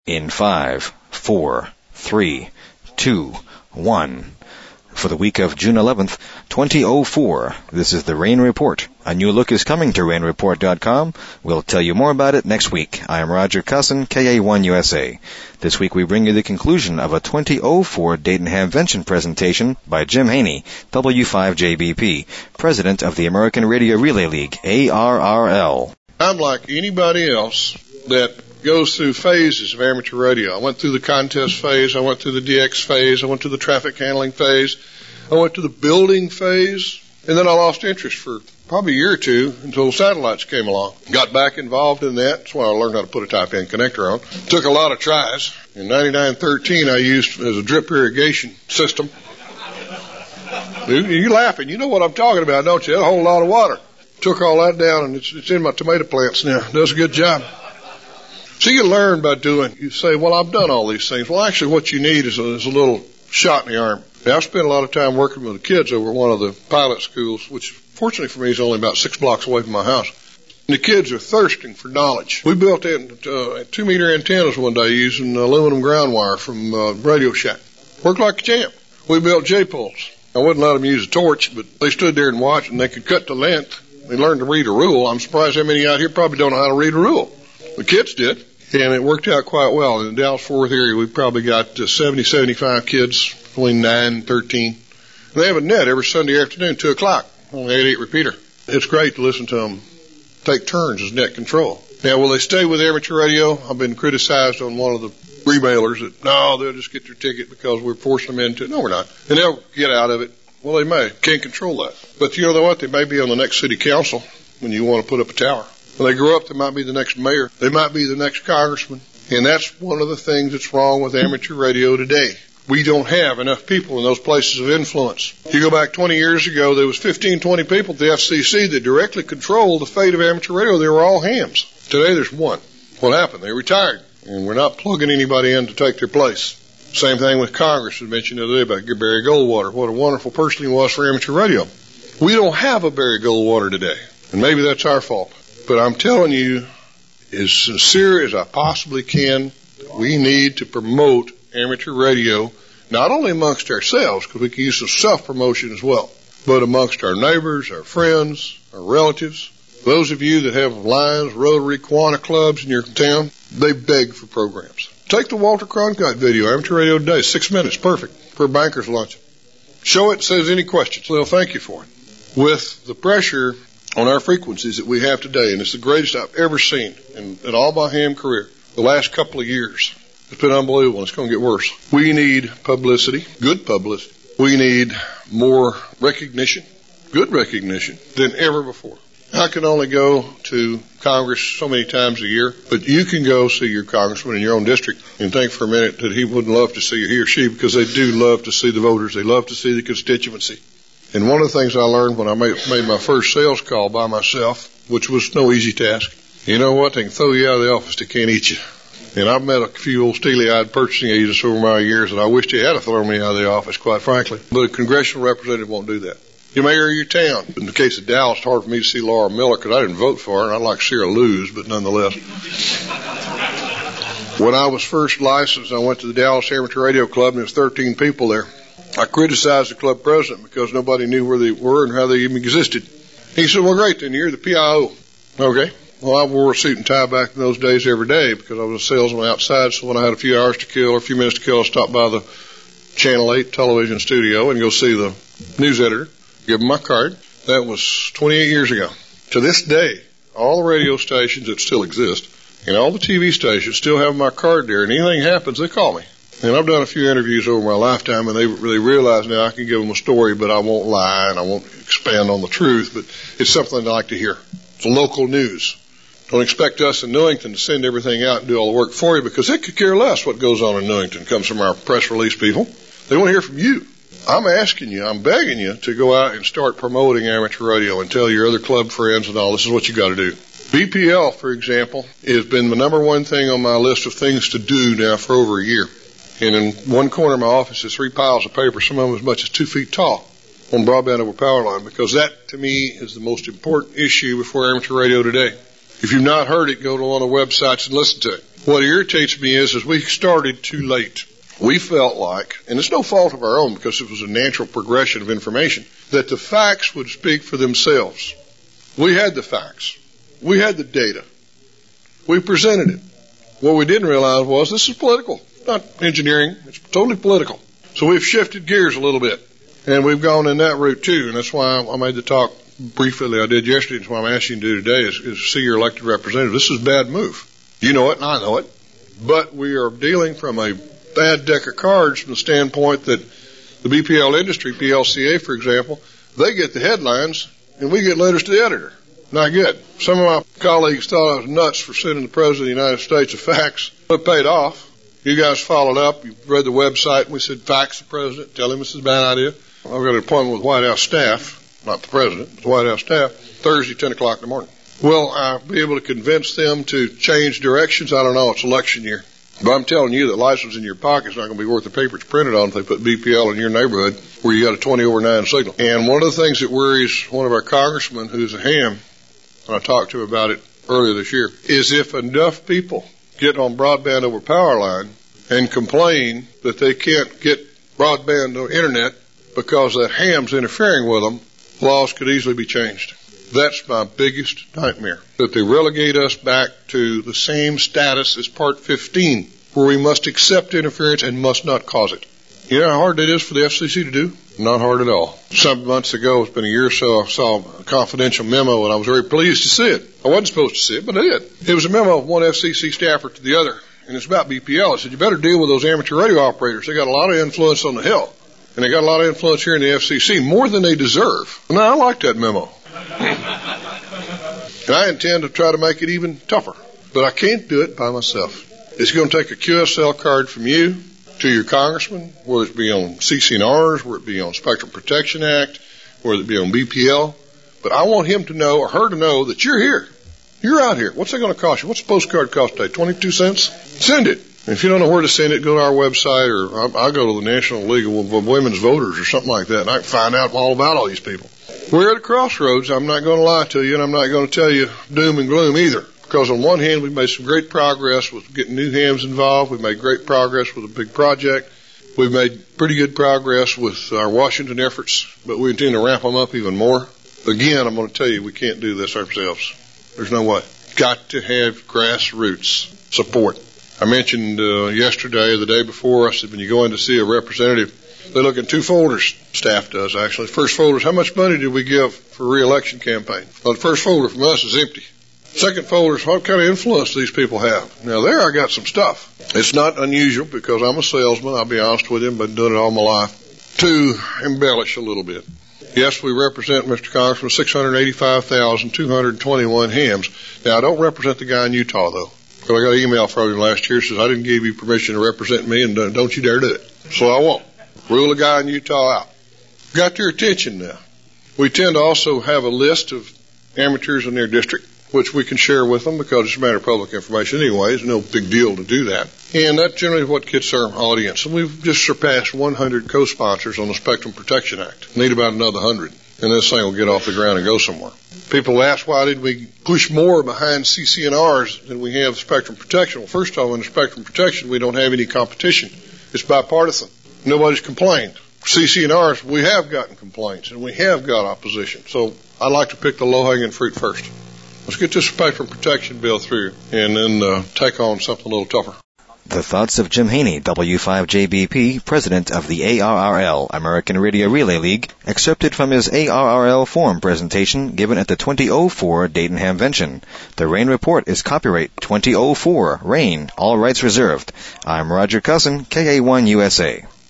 In 5, 4, 3, 2, 1. For the week of June 11th, 2004, this is the Rain Report. A new look is coming to rainreport.com. We'll tell you more about it next week. I am Roger Cussin, KA1 USA. This week we bring you the conclusion of a 2004 Dayton Hamvention presentation by Jim Haney, W5JBP, President of the American Radio Relay League, ARRL. I'm like anybody else that goes through phases of amateur radio. I went through the contest phase, I went through the DX phase, I went through the traffic handling phase, I went to the building phase, and then I lost interest for probably a year or two until the satellites came along. Got back involved in that. That's why I learned how to put a type-N connector on. Took a lot of tries. In 9913 I used as a drip irrigation system. You're laughing. You know what I'm talking about, don't you? A whole lot of water. Took all that down, and it's in my tomato plants now. Does a good job. So you learn by doing. You say, well, I've done all these things. Well, actually, what you need is a little shot in the arm. Now, I've spent a lot of time working with the kids over one of the pilot schools, which fortunately for me is only about 6 blocks away from my house. And the kids are thirsting for knowledge. We built 2-meter antennas one day using aluminum ground wire from Radio Shack. Worked like a champ. We built J-poles. I wouldn't let them use a torch, but they stood there and watched, and they could cut the length. They learned to read a rule. I'm surprised how many out here probably don't know how to read a rule. The kids did. And it worked out quite well. In the Dallas-Fort Worth area, we've probably got 70, 75 kids between 9 and 13. They have a net every Sunday afternoon, 2 o'clock, on the 88 repeater. It's great to listen to them take turns as net control. Now, will they stay with amateur radio? I've been criticized on one of the remailers that, no, they'll just get their ticket because we're forcing them into it. No, we're not. And they'll get out of it. Well, they may. Can't control that. But you know what? They may be on the next city council when you want to put up a tower. When they grow up, they might be the next mayor. They might be the next congressman. And that's one of the things that's wrong with amateur radio today. We don't have enough people in those places of influence. You go back 20 years ago, there was 15, 20 people at the FCC that directly controlled the fate of amateur radio. They were all hams. Today, there's one. What happened? They retired. And we're not plugging anybody in to take their place. Same thing with Congress. I mentioned the other day about Barry Goldwater. What a wonderful person he was for amateur radio. We don't have a Barry Goldwater today. And maybe that's our fault. But I'm telling you, as sincere as I possibly can, we need to promote amateur radio, not only amongst ourselves, because we can use some self-promotion as well, but amongst our neighbors, our friends, our relatives. Those of you that have Lions, Rotary, Kiwanis clubs in your town, they beg for programs. Take the Walter Cronkite video, Amateur Radio Today, 6 minutes, perfect, for a banker's lunch. Show it, says any questions, they'll thank you for it. With the pressure on our frequencies that we have today, and it's the greatest I've ever seen in all my ham career, the last couple of years. It's been unbelievable, and it's going to get worse. We need publicity, good publicity. We need more recognition, good recognition, than ever before. I can only go to Congress so many times a year, but you can go see your congressman in your own district and think for a minute that he wouldn't love to see you, he or she, because they do love to see the voters. They love to see the constituency. And one of the things I learned when I made my first sales call by myself, which was no easy task, you know what? They can throw you out of the office. They can't eat you. And I've met a few old steely-eyed purchasing agents over my years, and I wish they had thrown me out of the office, quite frankly. But a congressional representative won't do that. You mayor of your town. In the case of Dallas, it's hard for me to see Laura Miller because I didn't vote for her, and I'd like to see her lose, but nonetheless. When I was first licensed, I went to the Dallas Amateur Radio Club, and there was 13 people there. I criticized the club president because nobody knew where they were and how they even existed. He said, well, great, then you're the PIO. Okay. Well, I wore a suit and tie back in those days every day because I was a salesman outside, so when I had a few hours to kill or a few minutes to kill, I stopped by the Channel 8 television studio and go see the news editor, give him my card. That was 28 years ago. To this day, all the radio stations that still exist and all the TV stations still have my card there, and anything happens, they call me. And I've done a few interviews over my lifetime, and they really realize now I can give them a story, but I won't lie and I won't expand on the truth, but it's something I like to hear. It's local news. Don't expect us in Newington to send everything out and do all the work for you because they could care less what goes on in Newington. It comes from our press release people. They want to hear from you. I'm asking you, I'm begging you to go out and start promoting amateur radio and tell your other club friends and all, this is what you got to do. BPL, for example, has been the number one thing on my list of things to do now for over a year. And in one corner of my office is 3 piles of paper, some of them as much as 2 feet tall, on broadband over power line, because that, to me, is the most important issue before amateur radio today. If you've not heard it, go to one of the websites and listen to it. What irritates me is we started too late. We felt like, and it's no fault of our own because it was a natural progression of information, that the facts would speak for themselves. We had the facts. We had the data. We presented it. What we didn't realize was this is political, not engineering. It's totally political. So we've shifted gears a little bit, and we've gone in that route too, and that's why I made the talk briefly I did yesterday. That's why I'm asking you to do today is see your elected representative. This is a bad move. You know it, and I know it. But we are dealing from a bad deck of cards from the standpoint that the BPL industry, PLCA, for example, they get the headlines, and we get letters to the editor. Not good. Some of my colleagues thought I was nuts for sending the President of the United States a fax. It paid off. You guys followed up. You read the website, and we said, fax the President. Tell him this is a bad idea. I've got an appointment with White House staff, not the President, but the White House staff, Thursday, 10 o'clock in the morning. Will I be able to convince them to change directions? I don't know. It's election year. But I'm telling you that license in your pocket is not going to be worth the paper it's printed on if they put BPL in your neighborhood where you got a 20/9 signal. And one of the things that worries one of our congressmen who's a ham, and I talked to him about it earlier this year, is if enough people get on broadband over power line and complain that they can't get broadband or internet because that ham's interfering with them, laws could easily be changed. That's my biggest nightmare, that they relegate us back to the same status as Part 15, where we must accept interference and must not cause it. You know how hard that is for the FCC to do? Not hard at all. Some months ago, it's been a year or so, I saw a confidential memo, and I was very pleased to see it. I wasn't supposed to see it, but I did. It was a memo of one FCC staffer to the other, and it's about BPL. It said, you better deal with those amateur radio operators. They got a lot of influence on the Hill, and they got a lot of influence here in the FCC, more than they deserve. Now, I like that memo. And I intend to try to make it even tougher. But I can't do it by myself. It's going to take a QSL card from you to your congressman, whether it be on CC&Rs, whether it be on Spectrum Protection Act, whether it be on BPL. But I want him to know, or her to know, that you're here. You're out here. What's that going to cost you? What's a postcard cost today? 22 cents? Send it. And if you don't know where to send it, go to our website, or I'll go to the National League of Women's Voters or something like that, and I can find out all about all these people. We're at a crossroads. I'm not going to lie to you, and I'm not going to tell you doom and gloom either. Because on one hand, we've made some great progress with getting new hams involved. We've made great progress with a big project. We've made pretty good progress with our Washington efforts, but we intend to ramp them up even more. Again, I'm going to tell you, we can't do this ourselves. There's no way. Got to have grassroots support. I mentioned yesterday or the day before, I said when you go in to see a representative, they look in two folders. Staff does, actually. First folder is how much money did we give for re-election campaign? Well, the first folder from us is empty. Second folder is what kind of influence these people have. Now, there I got some stuff. It's not unusual because I'm a salesman. I'll be honest with you. I've been doing it all my life. To embellish a little bit. Yes, we represent, Mr. Congressman, 685,221 hams. Now, I don't represent the guy in Utah, though. Because I got an email from him last year that says, I didn't give you permission to represent me, and don't you dare do it. So I won't. Rule the guy in Utah out. Got your attention now. We tend to also have a list of amateurs in their district, which we can share with them because it's a matter of public information anyway. It's no big deal to do that. And that's generally what gets our audience. And we've just surpassed 100 co-sponsors on the Spectrum Protection Act. Need about another 100. And this thing will get off the ground and go somewhere. People ask, why did we push more behind CC&Rs than we have Spectrum Protection? Well, first of all, in the Spectrum Protection, we don't have any competition. It's bipartisan. Nobody's complained. CC&Rs, we have gotten complaints, and we have got opposition. So I'd like to pick the low-hanging fruit first. Let's get this Spectrum Protection bill through, and then take on something a little tougher. The thoughts of Jim Haney, W5JBP, president of the ARRL, American Radio Relay League, excerpted from his ARRL forum presentation given at the 2004 Dayton Hamvention. The Rain Report is copyright 2004, Rain, all rights reserved. I'm Roger Cousin, KA1 USA.